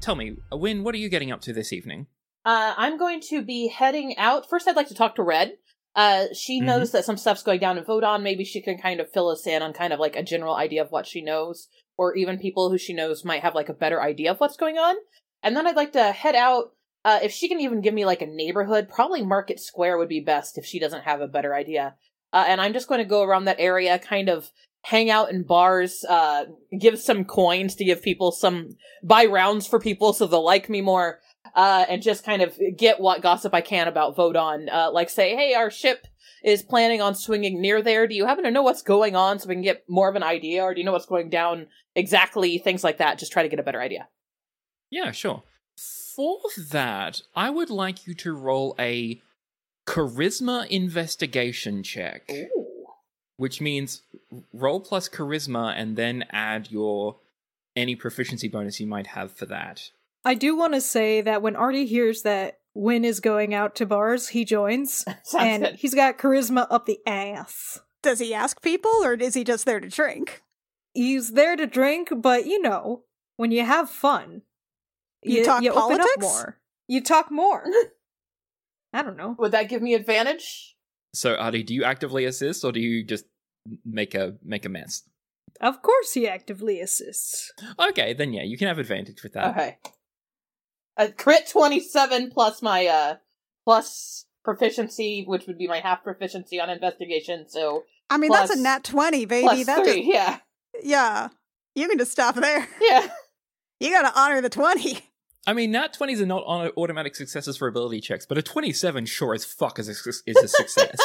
tell me, Wynn, what are you getting up to this evening? I'm going to be heading out. First, I'd like to talk to Red. She knows that some stuff's going down in Vodon. Maybe she can kind of fill us in on kind of like a general idea of what she knows, or even people who she knows might have like a better idea of what's going on. And then I'd like to head out. If she can even give me like a neighborhood, probably Market Square would be best if she doesn't have a better idea. And I'm just going to go around that area, kind of hang out in bars, give some coins to give people buy rounds for people so they'll like me more. And just kind of get what gossip I can about Vodon. Like say, hey, our ship is planning on swinging near there. Do you happen to know what's going on so we can get more of an idea? Or do you know what's going down exactly? Things like that. Just try to get a better idea. Yeah, sure. For that, I would like you to roll a charisma investigation check. Ooh. Which means roll plus charisma and then add your any proficiency bonus you might have for that. I do want to say that when Artie hears that Wynn is going out to bars, he joins, and good. he's got charisma up the ass. Does he ask people, or is he just there to drink? He's there to drink, but when you have fun, you talk open politics? up more. You talk more. I don't know. Would that give me advantage? So, Artie, do you actively assist, or do you just make a mess? Of course he actively assists. Okay, then yeah, you can have advantage with that. Okay. A crit 27 plus my, plus proficiency, which would be my half proficiency on investigation, so... I mean, plus, that's a nat 20, baby. plus That's 3, yeah. Yeah. You can just stop there. Yeah. You gotta honor the 20. I mean, nat 20s are not on automatic successes for ability checks, but a 27 sure as fuck is a success.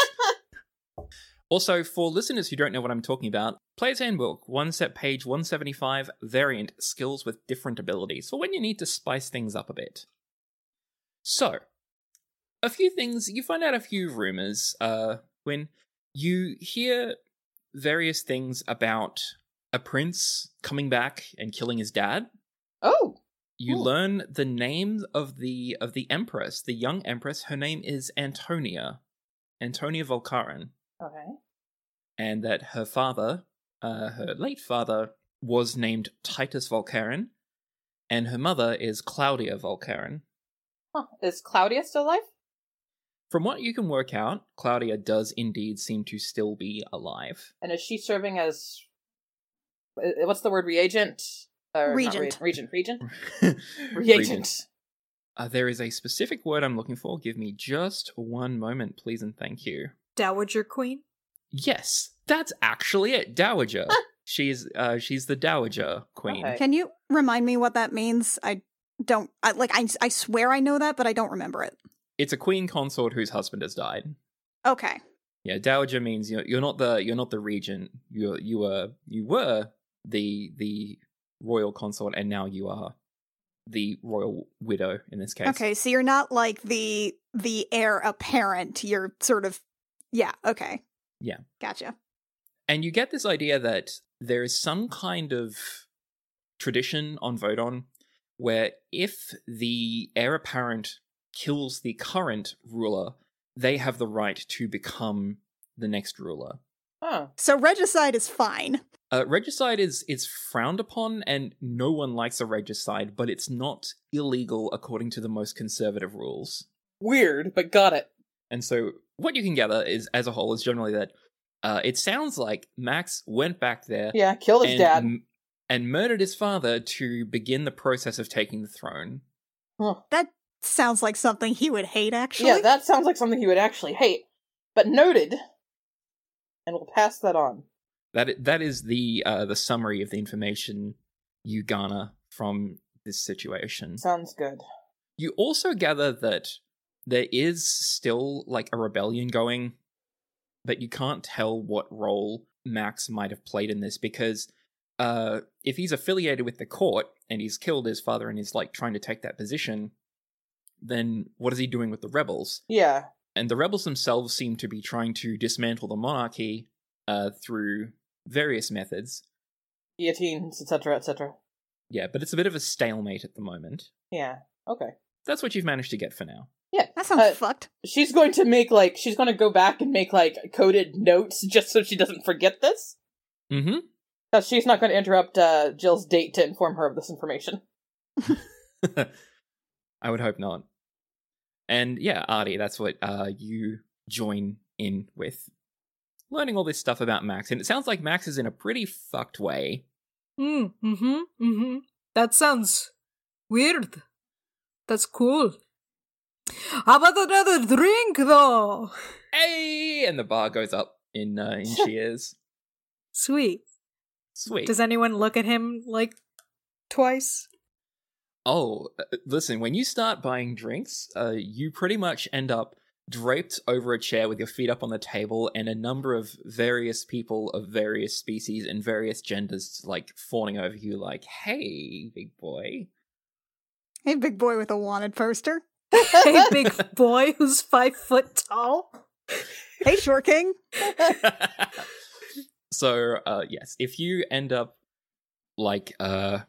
Also, for listeners who don't know what I'm talking about, Player's Handbook, 1 set page 175, variant, skills with different abilities, for when you need to spice things up a bit. So, a few things, you find out a few rumors, when you hear various things about a prince coming back and killing his dad. Oh! You learn the name of the empress, the young empress. Her name is Antonia Volcaran. Okay. And that her father, her late father, was named Titus Volcaran, and her mother is Claudia Volcaran. Huh. Is Claudia still alive? From what you can work out, Claudia does indeed seem to still be alive. And is she serving as... what's the word? Reagent? Regent. Regent? Regent. Reagent. There is a specific word I'm looking for. Give me just one moment, please and thank you. Dowager Queen? Yes, that's actually it. Dowager. She's the Dowager Queen. Okay. Can you remind me what that means? I swear I know that, but I don't remember it. It's a queen consort whose husband has died. Okay. Yeah, Dowager means you're not the regent. You were the royal consort, and now you are the royal widow in this case. Okay, so you're not like the heir apparent. You're sort of okay. Yeah. Gotcha. And you get this idea that there is some kind of tradition on Vodon where if the heir apparent kills the current ruler, they have the right to become the next ruler. Oh. So regicide is fine. Regicide is frowned upon, and no one likes a regicide, but it's not illegal according to the most conservative rules. Weird, but got it. And so what you can gather is, as a whole, is generally that it sounds like Max went back there, Yeah, killed his dad. And murdered his father to begin the process of taking the throne. Huh. That sounds like something he would hate, actually. Yeah, that sounds like something he would actually hate. But noted. And we'll pass that on. That is the summary of the information you garner from this situation. Sounds good. You also gather that there is still like a rebellion going, but you can't tell what role Max might have played in this, because if he's affiliated with the court and he's killed his father and is like trying to take that position, then what is he doing with the rebels? Yeah. And the rebels themselves seem to be trying to dismantle the monarchy through various methods. Guillotines, etc., etc. Yeah, but it's a bit of a stalemate at the moment. Yeah. Okay. That's what you've managed to get for now. Yeah. That sounds fucked. She's going to she's going to go back and make, coded notes just so she doesn't forget this. Mm-hmm. Because she's not going to interrupt Jill's date to inform her of this information. I would hope not. And yeah, Artie, that's what you join in with. Learning all this stuff about Max. And it sounds like Max is in a pretty fucked way. That sounds weird. That's cool. How about another drink, though? Hey! And the bar goes up in cheers. Sweet. Does anyone look at him, like, twice? Oh, listen, when you start buying drinks, you pretty much end up draped over a chair with your feet up on the table and a number of various people of various species and various genders, like, fawning over you like, hey, big boy. Hey, big boy with a wanted poster. Hey, big boy who's 5 foot tall. Hey, Short King. So, yes, if you end up, like, how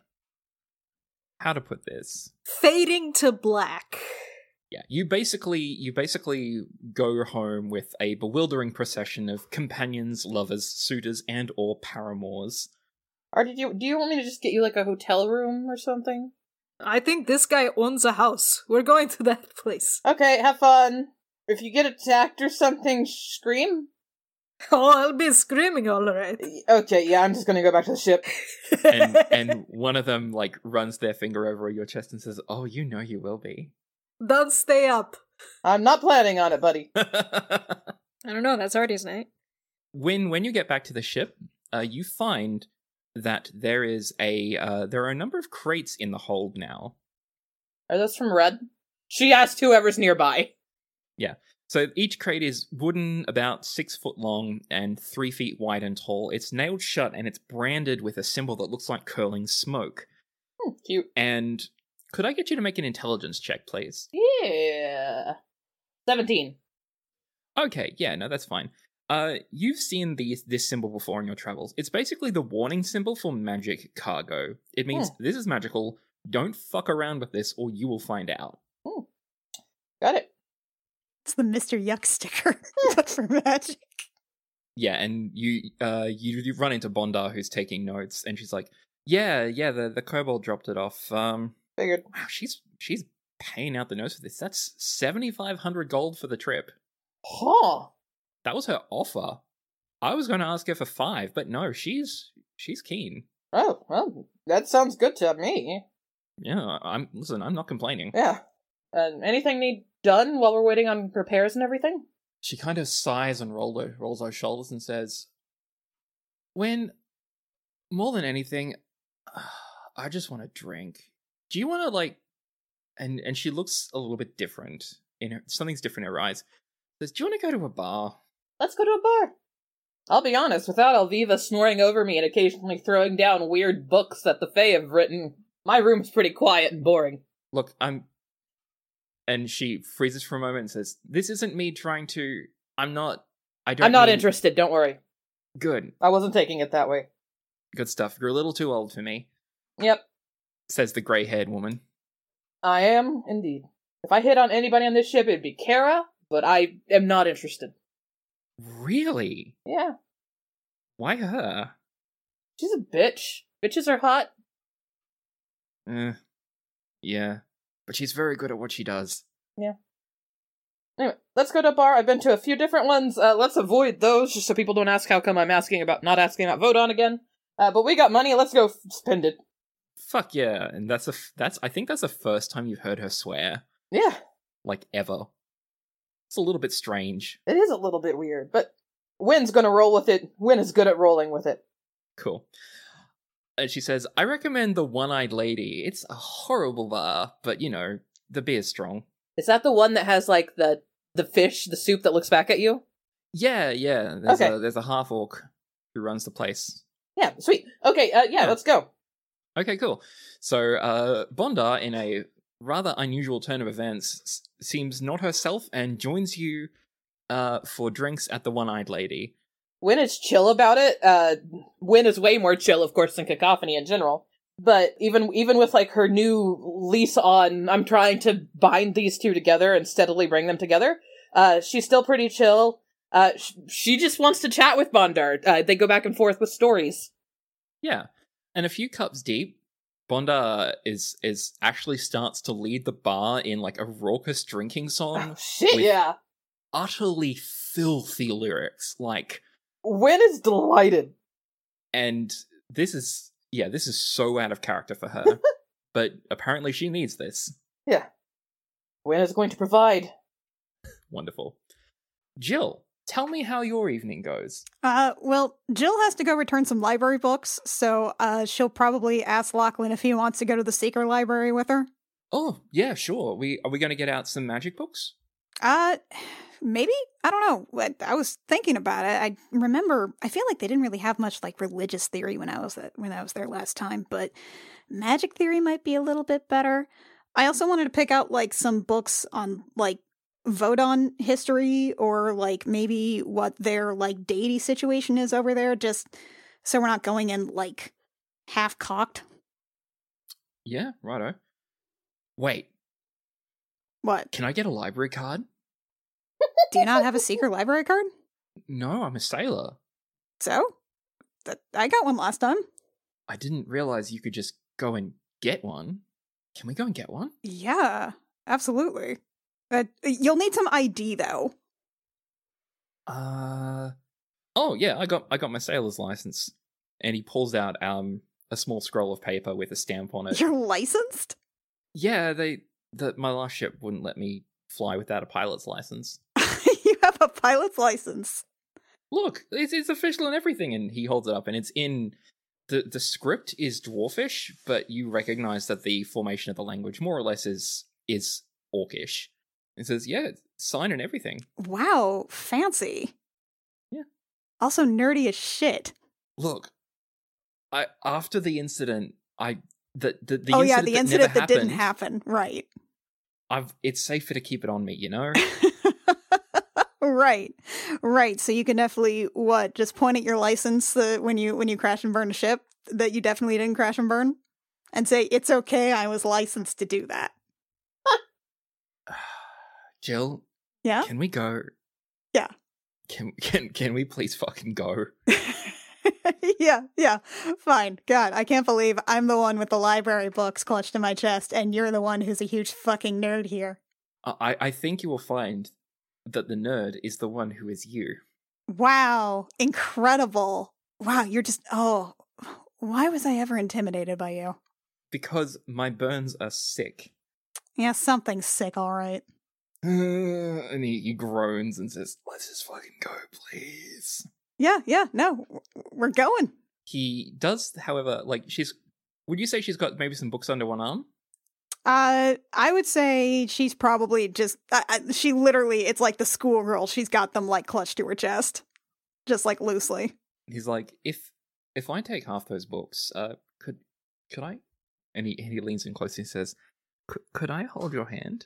to put this? Fading to black. Yeah, you basically go home with a bewildering procession of companions, lovers, suitors, and or paramours. Or do you want me to just get you like a hotel room or something? I think this guy owns a house. We're going to that place. Okay, have fun. If you get attacked or something, scream. Oh, I'll be screaming, all right. Okay, yeah, I'm just gonna go back to the ship. and one of them, like, runs their finger over your chest and says, oh, you know you will be. Don't stay up. I'm not planning on it, buddy. I don't know, that's Artie's night. When you get back to the ship, you find that there are a number of crates in the hold now. Are those from Red? She asked whoever's nearby. Yeah. So each crate is wooden, about 6 foot long, and 3 feet wide and tall. It's nailed shut and it's branded with a symbol that looks like curling smoke. Cute. And could I get you to make an intelligence check, please? Yeah. 17. Okay, yeah, no, that's fine. You've seen this symbol before in your travels. It's basically the warning symbol for magic cargo. It means this is magical. Don't fuck around with this or you will find out. Got it. It's the Mr. Yuck sticker, but for magic. Yeah, and you run into Bondar, who's taking notes, and she's like, yeah, the kobold dropped it off. Figured. Wow, she's paying out the nose for this. That's 7,500 gold for the trip. Huh. That was her offer. I was going to ask her for 5, but no, she's keen. Oh, well, that sounds good to me. Yeah, I'm not complaining. Yeah. Anything need done while we're waiting on repairs and everything? She kind of sighs and rolls her shoulders and says, when, more than anything, I just want to drink. Do you want to, like, and she looks a little bit different. Something's different in her eyes. Says, do you want to go to a bar? Let's go to a bar. I'll be honest, without Alviva snoring over me and occasionally throwing down weird books that the Fae have written, my room's pretty quiet and boring. Look, and she freezes for a moment and says, this isn't me trying to... I'm not interested, don't worry. Good. I wasn't taking it that way. Good stuff. You're a little too old for me. Yep. Says the grey-haired woman. I am, indeed. If I hit on anybody on this ship, it'd be Kara, but I am not interested. Really? Yeah. Why her? She's a bitch. Bitches are hot. Yeah. But she's very good at what she does. Yeah. Anyway, let's go to a bar. I've been to a few different ones. Let's avoid those, just so people don't ask how come I'm not asking about Vodon again. But we got money, let's go spend it. Fuck yeah. And I think that's the first time you've heard her swear. Yeah. Like, ever. It's a little bit strange. It is a little bit weird, but Wynn's gonna roll with it. Wynn is good at rolling with it. Cool. And she says, I recommend the One-Eyed Lady. It's a horrible bar, but, you know, the beer's strong. Is that the one that has, like, the fish, the soup that looks back at you? Yeah. There's a half-orc who runs the place. Yeah, sweet. Okay, yeah, let's go. Okay, cool. So, Bondar, in a rather unusual turn of events, seems not herself and joins you for drinks at the One-Eyed Lady. Wynn is chill about it. Wynn is way more chill, of course, than Cacophony in general. But even with, like, her new lease on, I'm trying to bind these two together and steadily bring them together, she's still pretty chill. She just wants to chat with Bondar. They go back and forth with stories. Yeah. And a few cups deep, Bonda is actually starts to lead the bar in like a raucous drinking song. Oh, shit, with yeah. utterly filthy lyrics. Like, Wynn is delighted. and this is so out of character for her. But apparently she needs this. Yeah. Wynn is going to provide. Wonderful. Jill, tell me how your evening goes. Well, Jill has to go return some library books, so she'll probably ask Lachlan if he wants to go to the secret library with her. Oh, yeah, sure. Are we going to get out some magic books? Maybe? I don't know. I was thinking about it. I remember, I feel like they didn't really have much like religious theory when I was there last time, but magic theory might be a little bit better. I also wanted to pick out like some books on like Vodon history, or like maybe what their like deity situation is over there, just so we're not going in like half cocked. Yeah, righto. Wait, What? can I get a library card? Do you not have a secret library card? No, I'm a sailor. So? I got one last time. I didn't realize you could just go and get one. Can we go and get one? Yeah, absolutely. You'll need some ID though. Oh yeah, I got my sailor's license. And he pulls out a small scroll of paper with a stamp on it. You're licensed? Yeah, my last ship wouldn't let me fly without a pilot's license. You have a pilot's license. Look, it's official and everything, and he holds it up, and it's in the script is Dwarfish, but you recognize that the formation of the language more or less is Orcish. It says, yeah, sign and everything. Wow, fancy. Yeah. Also nerdy as shit. Look, after the incident, the incident that didn't happened, happen, right? it's safer to keep it on me, you know. Right. So you can definitely just point at your license when you crash and burn a ship that you definitely didn't crash and burn, and say it's okay. I was licensed to do that. Jill, Yeah. Can we go? Yeah. Can we please fucking go? Yeah. Fine. God, I can't believe I'm the one with the library books clutched in my chest, and you're the one who's a huge fucking nerd here. I think you will find that the nerd is the one who is you. Wow. Incredible. Wow, you're just... Oh, why was I ever intimidated by you? Because my burns are sick. Yeah, something's sick, all right. And he groans and says, let's just fucking go, please. Yeah, no, we're going. He does, however, like, would you say she's got maybe some books under one arm? I would say she's probably just, she literally, it's like the schoolgirl. She's got them like clutched to her chest, just like loosely. He's like, if I take half those books, could I? And he leans in close and says, could I hold your hand?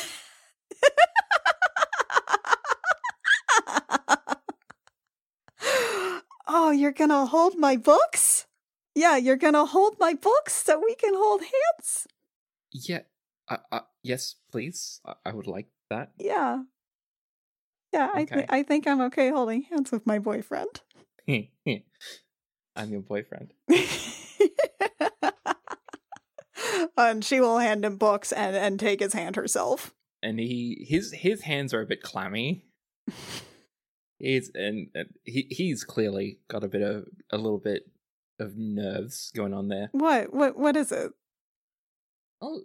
Oh, you're gonna hold my books? Yeah, you're gonna hold my books so we can hold hands? Yeah, yes, please. I would like that. Yeah, okay. I think I'm okay holding hands with my boyfriend. I'm your boyfriend. And she will hand him books and take his hand herself. And his hands are a bit clammy. He's clearly got a little bit of nerves going on there. What is it? Oh,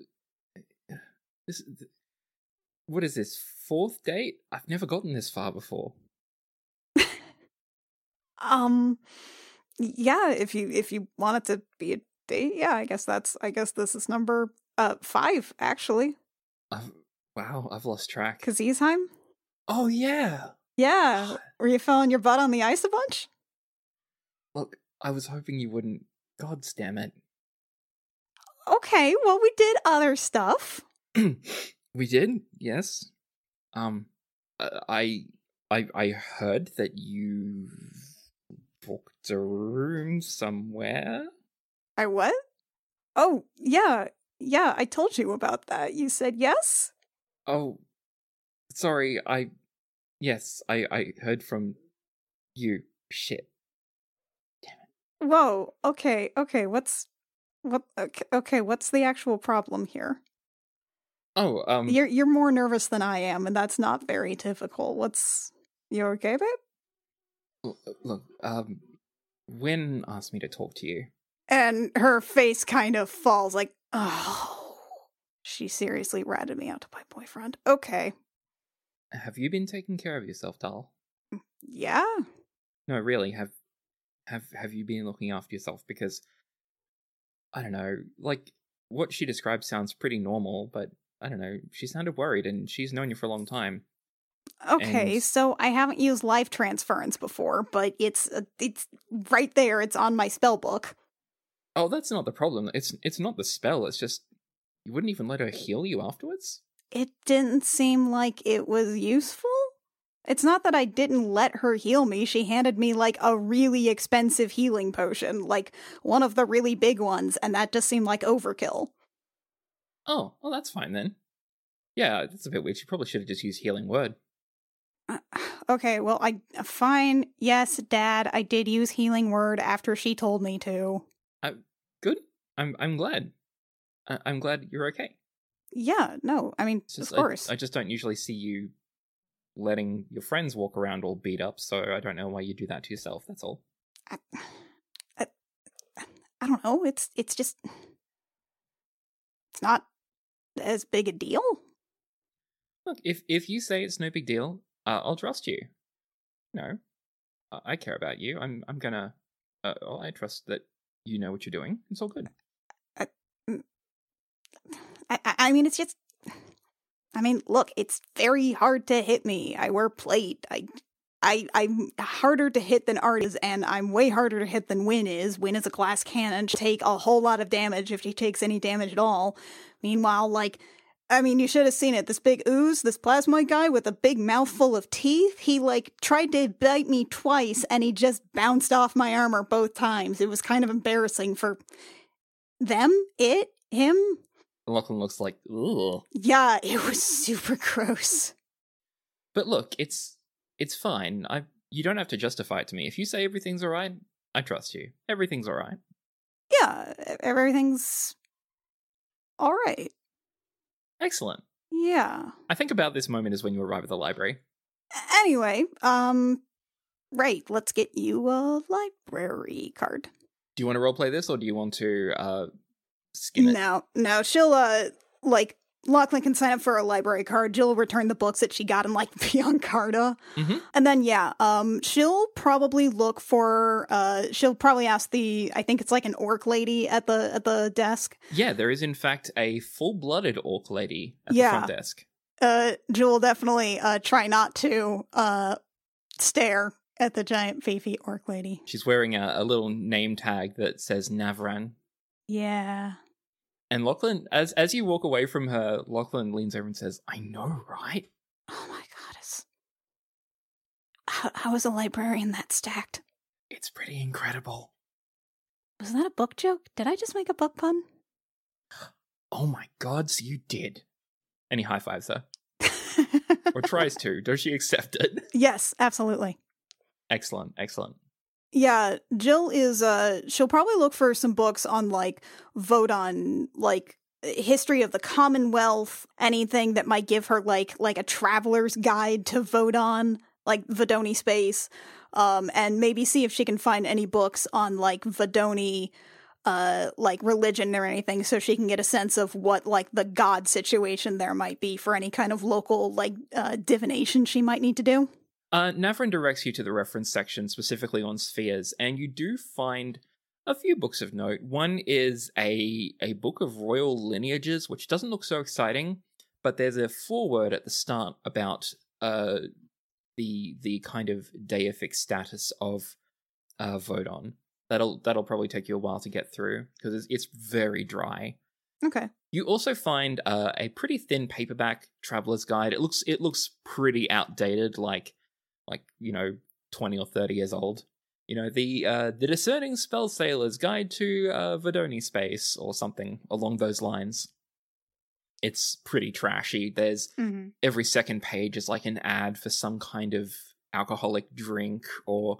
what is this? 4th date? I've never gotten this far before. Yeah, if you want it to be a date, yeah, I guess this is number 5 actually. Wow, I've lost track. Kazizheim? Oh yeah. Yeah. Were you filling your butt on the ice a bunch? Look, I was hoping you wouldn't. God damn it. Okay, well, we did other stuff. We did, yes. I heard that you booked a room somewhere. I what? Oh, yeah, I told you about that. You said yes? Oh, sorry, Yes, I heard from you. Shit. Damn it. Whoa, okay, what's What? Okay, what's the actual problem here? Oh, You're more nervous than I am, and that's not very typical. You okay, babe? look, Wynn asked me to talk to you. And her face kind of falls like, oh, she seriously ratted me out to my boyfriend. Okay. Have you been taking care of yourself, doll? Yeah? No, really, have you been looking after yourself? Because, I don't know, like, what she described sounds pretty normal, but, I don't know, she sounded worried, and she's known you for a long time. Okay, And- so I haven't used life transference before, but it's right there. It's on my spell book. Oh, that's not the problem. It's not the spell, it's just, you wouldn't even let her heal you afterwards? It didn't seem like it was useful. It's not that I didn't let her heal me. She handed me like a really expensive healing potion, like one of the really big ones, and that just seemed like overkill. Oh, well, that's fine then. Yeah, that's a bit weird. She probably should have just used healing word. Okay, well, fine. Yes, Dad, I did use healing word after she told me to. Good. I'm glad. I'm glad you're okay. Yeah, no, I mean, It's just, of course. I just don't usually see you letting your friends walk around all beat up, so I don't know why you do that to yourself. That's all. I don't know. It's just, it's not as big a deal. Look, if you say it's no big deal, I'll trust you. No, I care about you. I'm gonna. I trust that you know what you're doing. It's all good. I mean, it's just. I mean, look, it's very hard to hit me. I wear plate. I'm harder to hit than Art is, and I'm way harder to hit than Wynn is. Wynn is a glass cannon. She'll take a whole lot of damage if she takes any damage at all. Meanwhile, like, I mean, you should have seen it. This big ooze, this plasmoid guy with a big mouthful of teeth, he, like, tried to bite me twice, and he just bounced off my armor both times. It was kind of embarrassing for them, him. Lachlan looks like, ugh. Yeah, it was super gross. But look, it's fine. You don't have to justify it to me. If you say everything's alright, I trust you. Everything's alright. Yeah, everything's alright. Excellent. Yeah. I think about this moment as when you arrive at the library. Anyway, right, let's get you a library card. Do you want to roleplay this, or do you want to skim it? No, she'll, like, Lachlan can sign up for a library card. Jill will return the books that she got in, like, Beyond Carta. Mm-hmm. And then, yeah, she'll probably look for, she'll probably ask I think it's like an orc lady at the desk. Yeah, there is in fact a full-blooded orc lady at the front desk. Jill will definitely, try not to, stare at the giant beefy orc lady. She's wearing a little name tag that says Navran. Yeah. And Lachlan, as you walk away from her, Lachlan leans over and says, I know, right? Oh my god, how is a librarian that stacked? It's pretty incredible. Was that a book joke? Did I just make a book pun? Oh my god, so you did. And he high-fives her. Or tries to. Does she accept it? Yes, absolutely. Excellent. Yeah, Jill is, she'll probably look for some books on, like, Vodon, like, history of the Commonwealth, anything that might give her, like a traveler's guide to Vodon, like, Vodoni space, and maybe see if she can find any books on, like, Vodoni, like, religion or anything, so she can get a sense of what, like, the god situation there might be for any kind of local, like, divination she might need to do. Navran directs you to the reference section, specifically on spheres, and you do find a few books of note. One is a book of royal lineages, which doesn't look so exciting, but there's a foreword at the start about the kind of deific status of Vodon. That'll probably take you a while to get through, because it's very dry. Okay. You also find a pretty thin paperback traveler's guide. It looks pretty outdated, like 20 or 30 years old. The Discerning Spell Sailor's Guide to Vodoni Space, or something along those lines. It's pretty trashy. There's every second page is like an ad for some kind of alcoholic drink or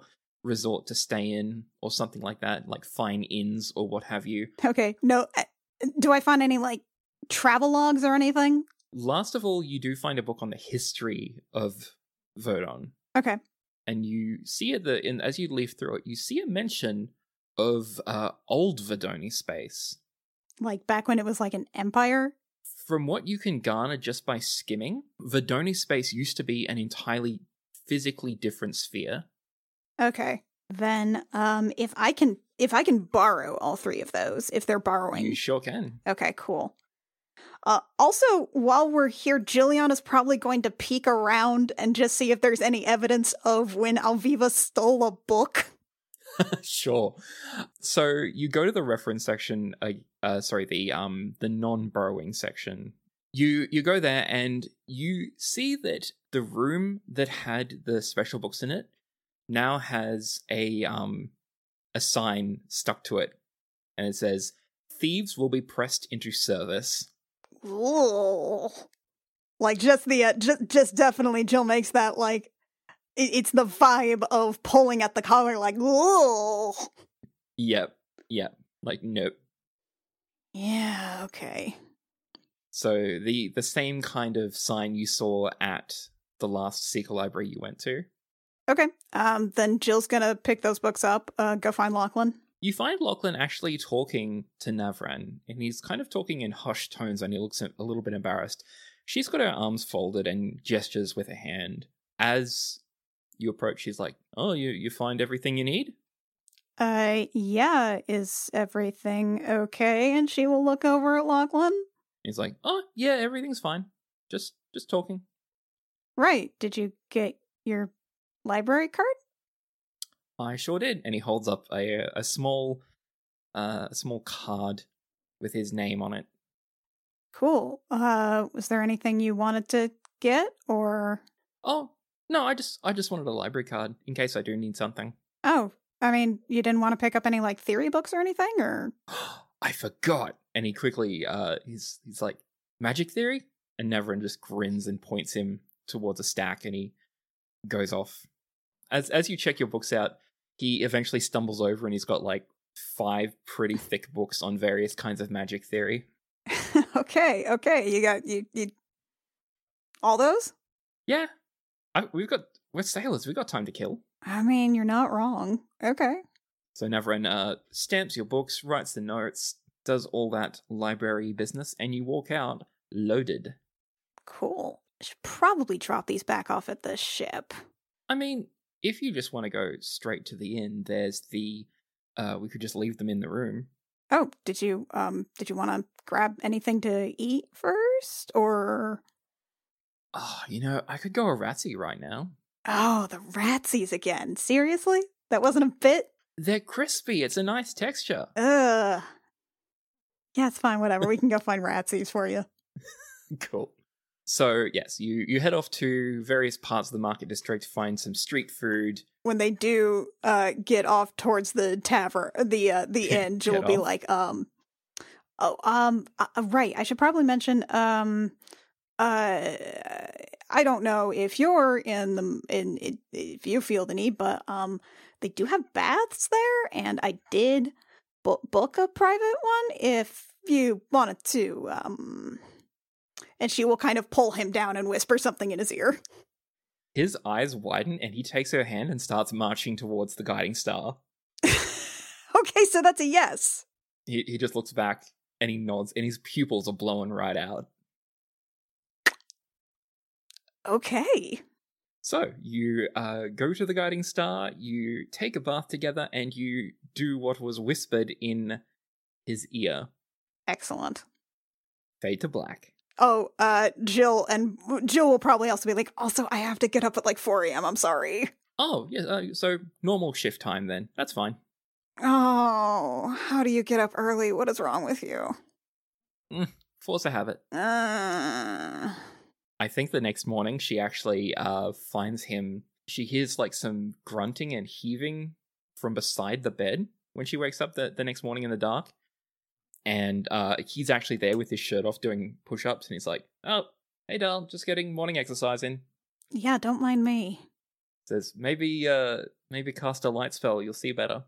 resort to stay in or something like that, like fine inns or what have you. Okay. No, do I find any, like, travel logs or anything? Last of all, you do find a book on the history of Vodon. Okay. And you see as you leaf through it, you see a mention of old Vodoni space. Like, back when it was, like, an empire? From what you can garner just by skimming, Vodoni space used to be an entirely physically different sphere. Okay. Then, if I can borrow all three of those, if they're borrowing. You sure can. Okay, cool. Also, while we're here, Jillian is probably going to peek around and just see if there's any evidence of when Alviva stole a book. Sure. So you go to the reference section, the non-borrowing section. You go there and you see that the room that had the special books in it now has a sign stuck to it, and it says, "Thieves will be pressed into service." Ooh. Like, just just definitely Jill makes that, like, it's the vibe of pulling at the collar, like, ooh. Yep. Like, nope. Yeah, okay. So the same kind of sign you saw at the last Seeker library you went to. Okay. Then Jill's gonna pick those books up, go find Lachlan. You find Lachlan actually talking to Navran, and he's kind of talking in hushed tones, and he looks a little bit embarrassed. She's got her arms folded and gestures with a hand. As you approach, she's like, "Oh, you find everything you need?" Yeah, is everything okay? And she will look over at Lachlan. He's like, "Oh, yeah, everything's fine. Just talking." Right. Did you get your library card? I sure did. And he holds up a small card with his name on it. Cool. Was there anything you wanted to get, or? Oh, no, I just wanted a library card in case I do need something. Oh, I mean, you didn't want to pick up any, like, theory books or anything, or? I forgot. And he quickly, he's like, "Magic theory?" And Navran just grins and points him towards a stack, and he goes off. As you check your books out, he eventually stumbles over and he's got like 5 pretty thick books on various kinds of magic theory. Okay. You got you all those? Yeah. We're sailors, we've got time to kill. I mean, you're not wrong. Okay. So Navran stamps your books, writes the notes, does all that library business, and you walk out loaded. Cool. Should probably drop these back off at the ship. I mean, if you just want to go straight to the inn, there's we could just leave them in the room. Oh, did you want to grab anything to eat first, or? Oh, I could go a Ratsy right now. Oh, the Ratsies again. Seriously? That wasn't a bit? They're crispy. It's a nice texture. Ugh. Yeah, it's fine. Whatever. We can go find Ratsies for you. Cool. So, yes, you head off to various parts of the market district to find some street food. When they do get off towards the tavern, the inn, Jill will be like, right, I should probably mention, I don't know if you're if you feel the need, but they do have baths there, and I did book a private one if you wanted to. And she will kind of pull him down and whisper something in his ear. His eyes widen, and he takes her hand and starts marching towards the guiding star. Okay, so that's a yes. He just looks back, and he nods, and his pupils are blown right out. Okay. So, you go to the guiding star, you take a bath together, and you do what was whispered in his ear. Excellent. Fade to black. Oh, Jill will probably also be like, also, I have to get up at like 4 a.m. I'm sorry. Oh, yeah, so normal shift time then. That's fine. Oh, how do you get up early? What is wrong with you? Force a habit. I think the next morning she actually finds him. She hears like some grunting and heaving from beside the bed when she wakes up the next morning in the dark. And he's actually there with his shirt off doing push-ups, and he's like, "Oh, hey, Dal, just getting morning exercise in." Yeah, don't mind me. Says, maybe Maybe cast a light spell. You'll see better.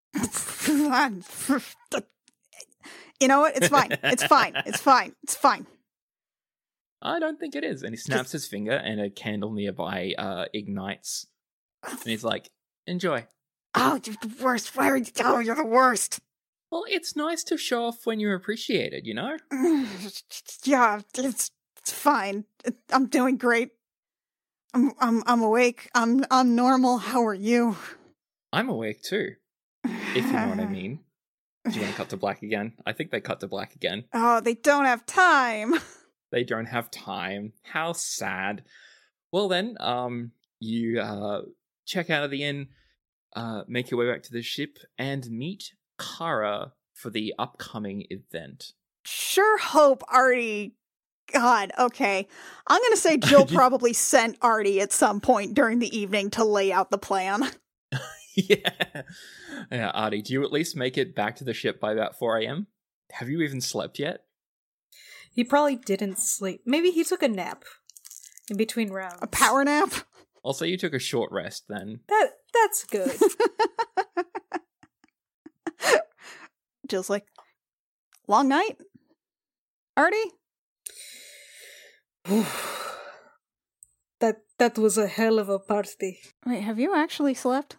You know what? It's fine. It's fine. It's fine. It's fine. I don't think it is. And he snaps his finger, and a candle nearby ignites. And he's like, enjoy. Oh, you're the worst. Why are you? Oh, you're the worst. Well, it's nice to show off when you're appreciated, you know? Yeah, it's fine. I'm doing great. I'm awake. I'm normal. How are you? I'm awake too, if you know what I mean. Do you want to cut to black again? I think they cut to black again. Oh, they don't have time. They don't have time. How sad. Well then, you check out of the inn, make your way back to the ship, and meet Kara for the upcoming event. Sure hope Artie... God, okay. I'm gonna say Jill probably sent Artie at some point during the evening to lay out the plan. Yeah, Artie, do you at least make it back to the ship by about 4 a.m.? Have you even slept yet? He probably didn't sleep. Maybe he took a nap in between rounds. A power nap? Also, you took a short rest then. That's good. Jill's like, long night? Artie? That was a hell of a party. Wait, have you actually slept?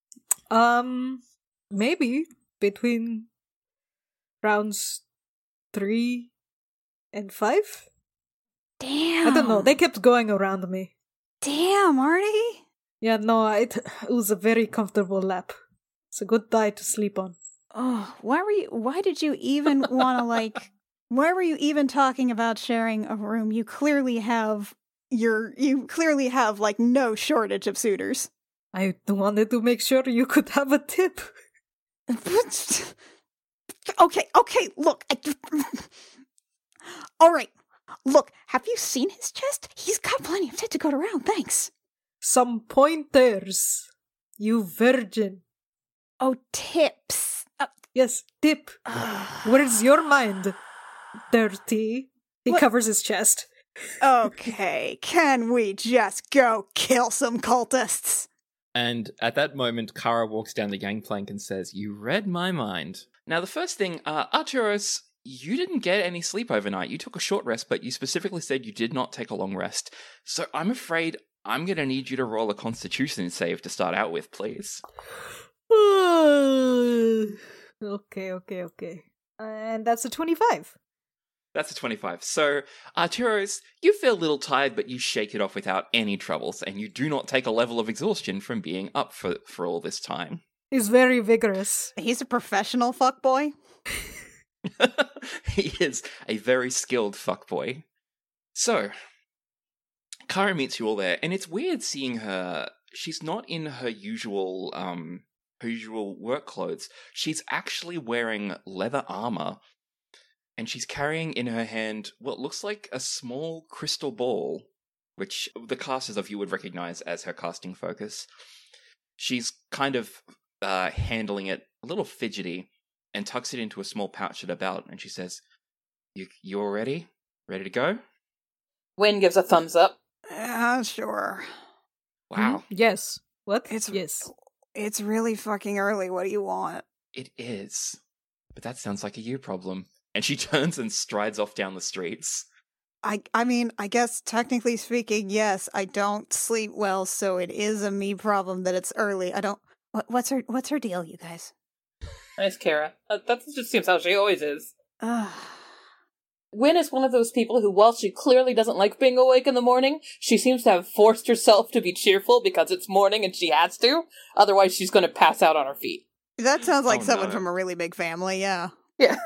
Maybe between rounds 3 and 5? Damn. I don't know. They kept going around me. Damn, Artie. Yeah, no, it was a very comfortable lap. It's a good diet to sleep on. Oh, why did you even want to, like, why were you even talking about sharing a room? You clearly have, like, no shortage of suitors. I wanted to make sure you could have a tip. Okay, look. All right, look, have you seen his chest? He's got plenty of tit to go around, thanks. Some pointers, you virgin. Oh, tips. Yes, tip. Where's your mind? Dirty. He What? covers his chest. Okay, can we just go kill some cultists? And at that moment, Kara walks down the gangplank and says, "You read my mind." Now, the first thing, Arturos, you didn't get any sleep overnight. You took a short rest, but you specifically said you did not take a long rest. So I'm afraid I'm going to need you to roll a Constitution save to start out with, please. Okay. And that's a 25. That's a 25. So, Arturos, you feel a little tired, but you shake it off without any troubles, and you do not take a level of exhaustion from being up for all this time. He's very vigorous. He's a professional fuckboy. He is a very skilled fuckboy. So, Kara meets you all there, and it's weird seeing her. She's not in her usual work clothes. She's actually wearing leather armor, and she's carrying in her hand what looks like a small crystal ball, which the casters of you would recognize as her casting focus. She's kind of handling it a little fidgety and tucks it into a small pouch at her belt, and she says, You all ready? Ready to go? Wynn gives a thumbs up. Sure. Wow. Yes. What? Yes. It's really fucking early. What do you want? It is. But that sounds like a you problem. And she turns and strides off down the streets. I mean, I guess technically speaking, yes, I don't sleep well, so it is a me problem that it's early. I don't... What's her deal, you guys? Nice, Kara. That just seems how she always is. Wynn is one of those people who, while she clearly doesn't like being awake in the morning, she seems to have forced herself to be cheerful because it's morning and she has to. Otherwise, she's going to pass out on her feet. That sounds like Oh, someone no. from a really big family, yeah. Yeah.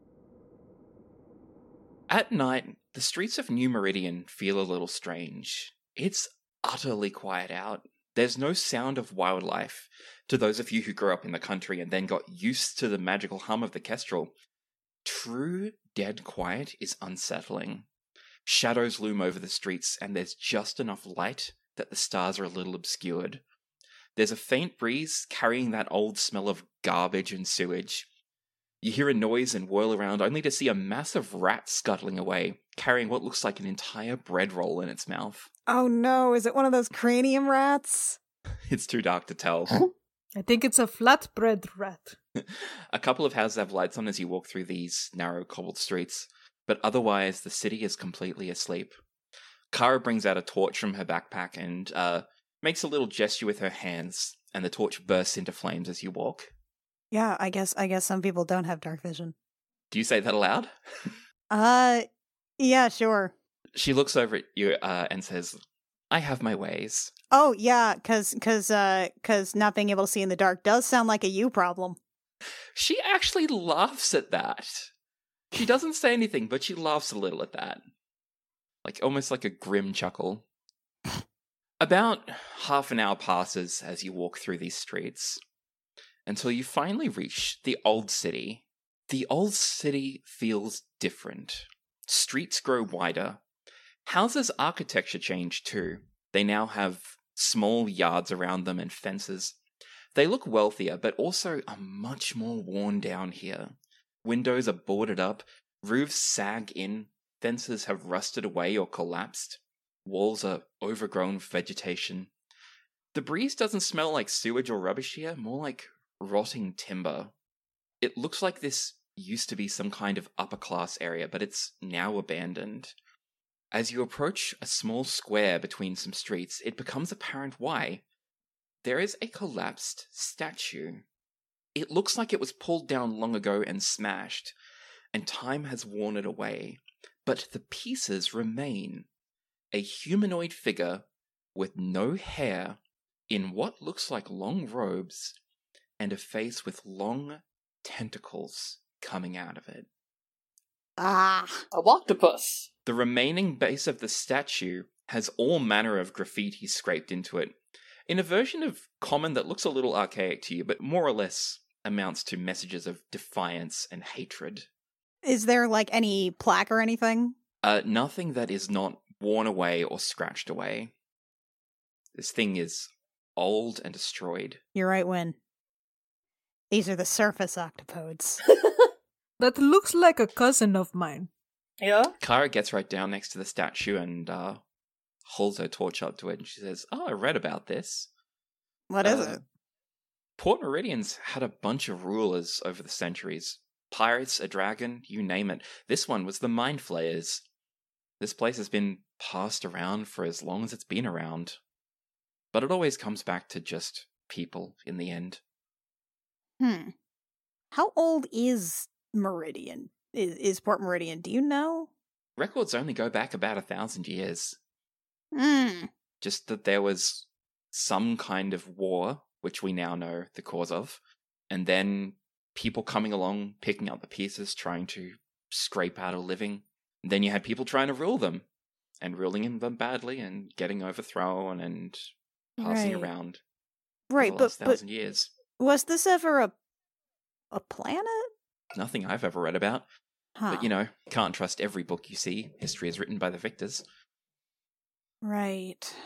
At night, the streets of New Meridian feel a little strange. It's utterly quiet out. There's no sound of wildlife. To those of you who grew up in the country and then got used to the magical hum of the kestrel, true dead quiet is unsettling. Shadows loom over the streets, and there's just enough light that the stars are a little obscured. There's a faint breeze carrying that old smell of garbage and sewage. You hear a noise and whirl around, only to see a massive rat scuttling away, carrying what looks like an entire bread roll in its mouth. Oh no, is it one of those cranium rats? It's too dark to tell. I think it's a flatbread rat. A couple of houses have lights on as you walk through these narrow cobbled streets, but otherwise the city is completely asleep. Kara brings out a torch from her backpack and makes a little gesture with her hands, and the torch bursts into flames as you walk. Yeah, I guess some people don't have dark vision. Do you say that aloud? Yeah, sure. She looks over at you and says, I have my ways. Oh, yeah, cause not being able to see in the dark does sound like a you problem. She actually laughs at that. She doesn't say anything, but she laughs a little at that. Like, almost like a grim chuckle. About half an hour passes as you walk through these streets, until you finally reach the old city. The old city feels different. Streets grow wider. Houses' architecture change too. They now have small yards around them and fences. They look wealthier, but also are much more worn down here. Windows are boarded up, roofs sag in, fences have rusted away or collapsed. Walls are overgrown with vegetation. The breeze doesn't smell like sewage or rubbish here, more like rotting timber. It looks like this used to be some kind of upper-class area, but it's now abandoned. As you approach a small square between some streets, it becomes apparent why. There is a collapsed statue. It looks like it was pulled down long ago and smashed, and time has worn it away. But the pieces remain. A humanoid figure with no hair, in what looks like long robes, and a face with long tentacles coming out of it. Ah. A octopus. The remaining base of the statue has all manner of graffiti scraped into it, in a version of common that looks a little archaic to you, but more or less amounts to messages of defiance and hatred. Is there, like, any plaque or anything? Nothing that is not worn away or scratched away. This thing is old and destroyed. You're right, Win. These are the surface octopodes. That looks like a cousin of mine. Yeah? Kara gets right down next to the statue and holds her torch up to it, and she says, I read about this. What is it? Port Meridian's had a bunch of rulers over the centuries. Pirates, a dragon, you name it. This one was the Mind Flayers. This place has been passed around for as long as it's been around. But it always comes back to just people in the end. How old is Meridian? Is Port Meridian? Do you know? Records only go back about 1,000 years. Just that there was some kind of war, which we now know the cause of, and then people coming along, picking up the pieces, trying to scrape out a living. And then you had people trying to rule them, and ruling them badly, and getting overthrown, and passing around. Right, for the last 1,000 years. Was this ever a planet? Nothing I've ever read about. Huh. But, you can't trust every book you see. History is written by the victors. Right.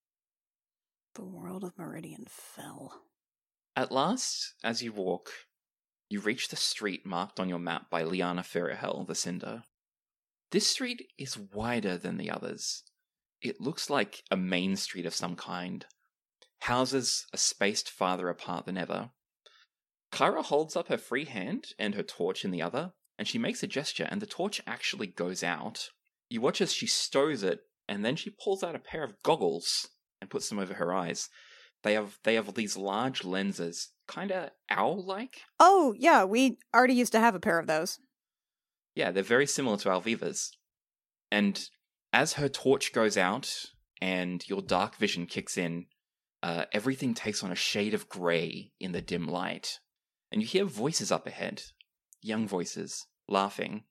The world of Meridian fell. At last, as you walk, you reach the street marked on your map by Liana Ferrahel, the Cinder. This street is wider than the others. It looks like a main street of some kind. Houses are spaced farther apart than ever. Kara holds up her free hand and her torch in the other, and she makes a gesture, and the torch actually goes out. You watch as she stows it, and then she pulls out a pair of goggles and puts them over her eyes. They have these large lenses, kinda owl-like. Oh, yeah, we already used to have a pair of those. Yeah, they're very similar to Alviva's. And as her torch goes out and your dark vision kicks in, everything takes on a shade of grey in the dim light. And you hear voices up ahead. Young voices, laughing.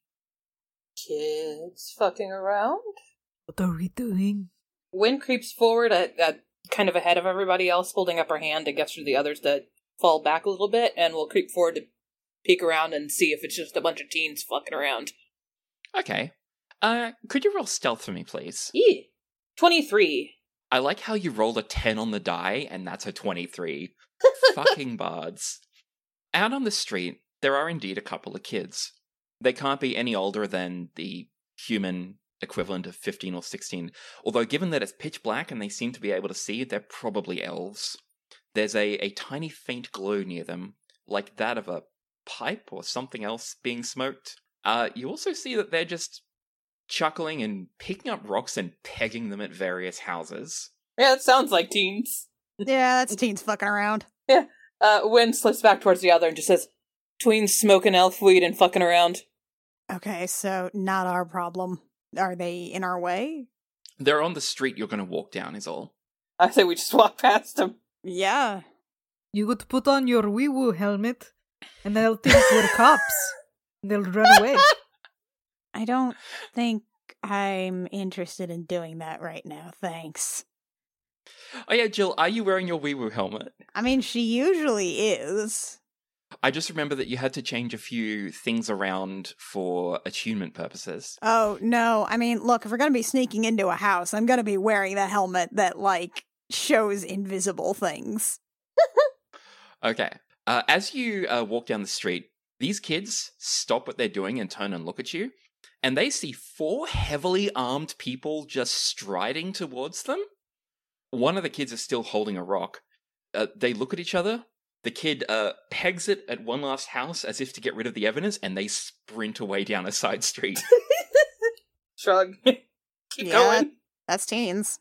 Kids fucking around? What are we doing? Wynn creeps forward, kind of ahead of everybody else, holding up her hand to get through the others to fall back a little bit, and we'll creep forward to peek around and see if it's just a bunch of teens fucking around. Okay. Could you roll stealth for me, please? Yeah. 23. I like how you rolled a 10 on the die, and that's a 23. Fucking bards. Out on the street, there are indeed a couple of kids. They can't be any older than the human equivalent of 15 or 16. Although given that it's pitch black and they seem to be able to see, they're probably elves. There's a tiny faint glow near them, like that of a pipe or something else being smoked. You also see that they're just chuckling and picking up rocks and pegging them at various houses. Yeah, that sounds like teens. Yeah, that's teens fucking around. Yeah. Wynn slips back towards the other and just says, tweens smoking elf weed and fucking around. Okay, so not our problem. Are they in our way? They're on the street you're going to walk down, is all. I say we just walk past them. Yeah. You could put on your wee-woo helmet, and they'll think we're cops. They'll run away. I don't think I'm interested in doing that right now, thanks. Oh yeah, Jill, are you wearing your wee-woo helmet? I mean, she usually is. I just remember that you had to change a few things around for attunement purposes. Oh, no. I mean, look, if we're going to be sneaking into a house, I'm going to be wearing the helmet that, like, shows invisible things. Okay. As you walk down the street, these kids stop what they're doing and turn and look at you, and they see 4 heavily armed people just striding towards them. One of the kids is still holding a rock. They look at each other. The kid pegs it at one last house as if to get rid of the evidence, and they sprint away down a side street. Shrug. Keep going. That's teens.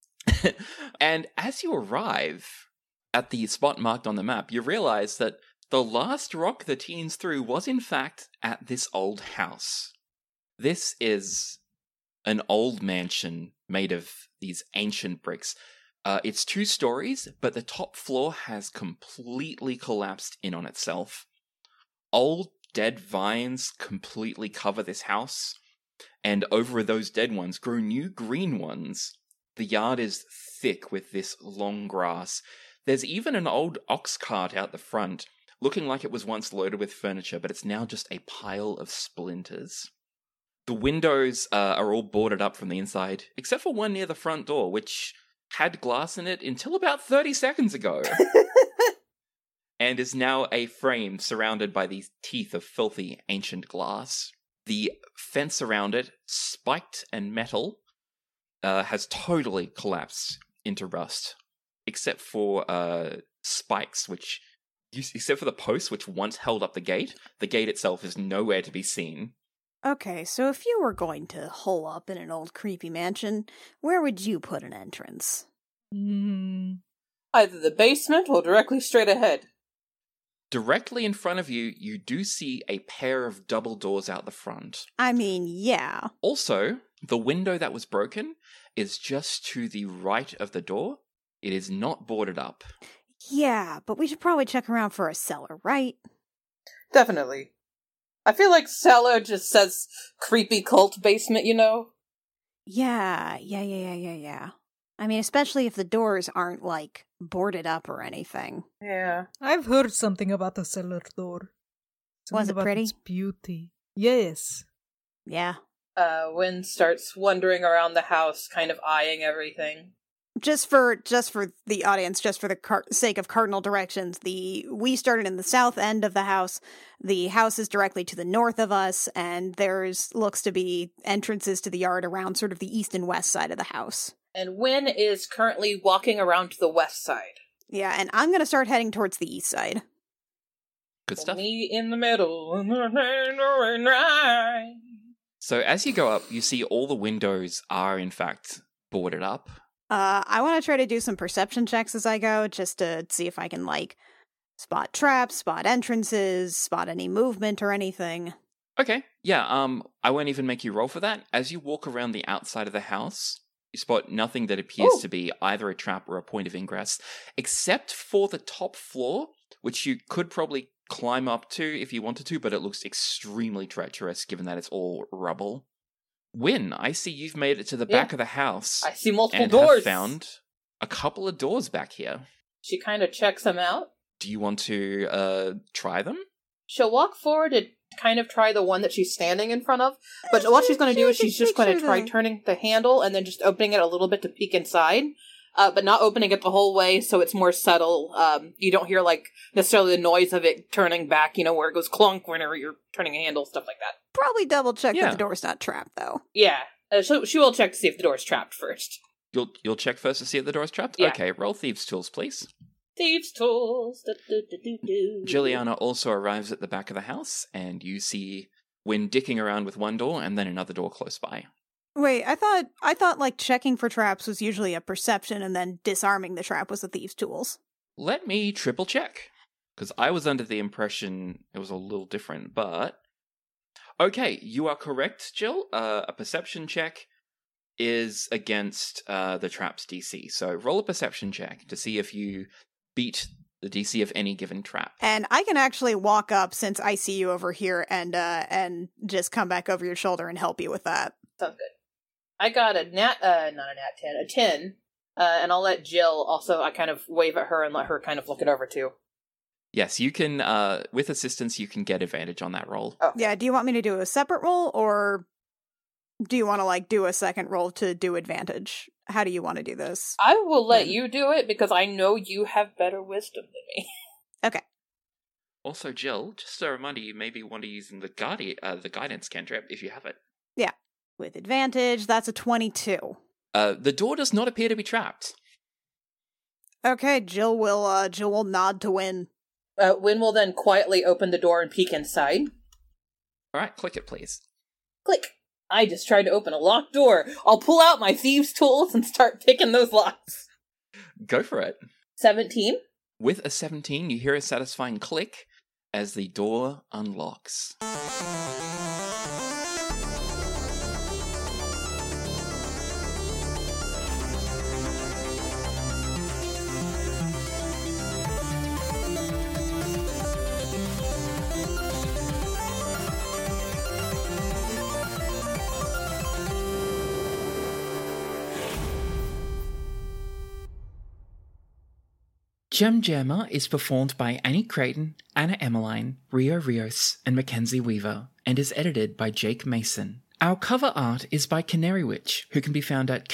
And as you arrive at the spot marked on the map, you realize that the last rock the teens threw was in fact at this old house. This is an old mansion made of these ancient bricks. It's 2 stories, but the top floor has completely collapsed in on itself. Old dead vines completely cover this house, and over those dead ones grow new green ones. The yard is thick with this long grass. There's even an old ox cart out the front, looking like it was once loaded with furniture, but it's now just a pile of splinters. The windows are all boarded up from the inside, except for one near the front door, which had glass in it until about 30 seconds ago, and is now a frame surrounded by these teeth of filthy ancient glass. The fence around it, spiked and metal, has totally collapsed into rust, except for spikes, except for the posts which once held up the gate. The gate itself is nowhere to be seen. Okay, so if you were going to hole up in an old creepy mansion, where would you put an entrance? Either the basement or directly straight ahead. Directly in front of you, you do see a pair of double doors out the front. I mean, yeah. Also, the window that was broken is just to the right of the door. It is not boarded up. Yeah, but we should probably check around for a cellar, right? Definitely. I feel like cellar just says creepy cult basement, you know? Yeah. I mean, especially if the doors aren't, like, boarded up or anything. Yeah. I've heard something about the cellar door. Was it about pretty? its beauty. Yes. Yeah. Wynn starts wandering around the house, kind of eyeing everything. Just for the audience, just for the sake of cardinal directions, we started in the south end of the house. The house is directly to the north of us, and there's looks to be entrances to the yard around sort of the east and west side of the house. And Wynn is currently walking around to the west side. Yeah, and I'm gonna start heading towards the east side. Good stuff. Me in the middle. So as you go up, you see all the windows are in fact boarded up. I want to try to do some perception checks as I go, just to see if I can, like, spot traps, spot entrances, spot any movement or anything. Okay, yeah, I won't even make you roll for that. As you walk around the outside of the house, you spot nothing that appears to be either a trap or a point of ingress, except for the top floor, which you could probably climb up to if you wanted to, but it looks extremely treacherous given that it's all rubble. Wynn, I see you've made it to the back of the house. I see multiple and doors. Have found a couple of doors back here. She kind of checks them out. Do you want to try them? She'll walk forward to kind of try the one that she's standing in front of. But what she's going to do is she's just going to try turning the handle and then just opening it a little bit to peek inside. But not opening it the whole way, so it's more subtle. You don't hear, like, necessarily the noise of it turning back, you know, where it goes clunk whenever you're turning a handle, stuff like that. Probably double check Yeah. that the door's not trapped, though. Yeah. So she will check to see if the door is trapped first. You'll check first to see if the door is trapped? Yeah. Okay, roll Thieves' Tools, please. Thieves' tools. Juliana also arrives at the back of the house, and you see Wynn dicking around with one door and then another door close by. Wait, I thought like checking for traps was usually a perception and then disarming the trap was the thieves' tools. Let me triple check, because I was under the impression it was a little different, but... Okay, you are correct, Jill. A perception check is against the trap's DC. So roll a perception check to see if you beat the DC of any given trap. And I can actually walk up since I see you over here and just come back over your shoulder and help you with that. Sounds good. I got a not a nat 10, a 10. And I'll let Jill also, I kind of wave at her and let her kind of look it over too. Yes, you can, with assistance, you can get advantage on that roll. Oh. Yeah, do you want me to do a separate roll, or do you want to, like, do a second roll to do advantage? How do you want to do this? I will let you do it because I know you have better wisdom than me. Okay. Also, Jill, just a reminder, you may be want to use the guidance cantrip if you have it. Yeah. With advantage, that's a 22. The door does not appear to be trapped. Okay, Jill will nod to Wynn. Wynn will then quietly open the door and peek inside. Alright, click it, please. Click. I just tried to open a locked door. I'll pull out my thieves' tools and start picking those locks. Go for it. 17. With a 17, you hear a satisfying click as the door unlocks. Gem Jammer is performed by Annie Creighton, Anna Emmeline, Rio Rios, and Mackenzie Weaver, and is edited by Jake Mason. Our cover art is by Canary Witch, who can be found at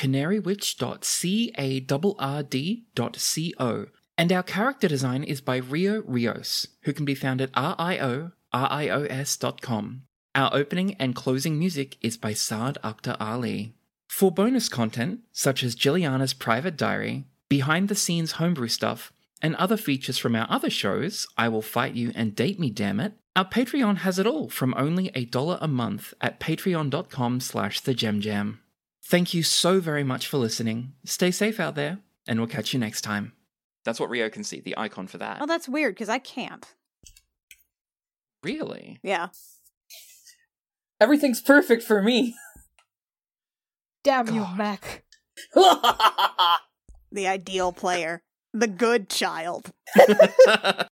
canarywitch.carrd.co, and our character design is by Rio Rios, who can be found at rios.com. Our opening and closing music is by Saad Akhtar Ali. For bonus content, such as Juliana's private diary, behind-the-scenes homebrew stuff, and other features from our other shows, I Will Fight You and Date Me Dammit, our Patreon has it all from only $1 a month at patreon.com/thegemjam. Thank you so very much for listening. Stay safe out there, and we'll catch you next time. That's what Rio can see, the icon for that. Oh, that's weird, because I can't. Really? Yeah. Everything's perfect for me. Damn you, God. Mac. The ideal player. The good child.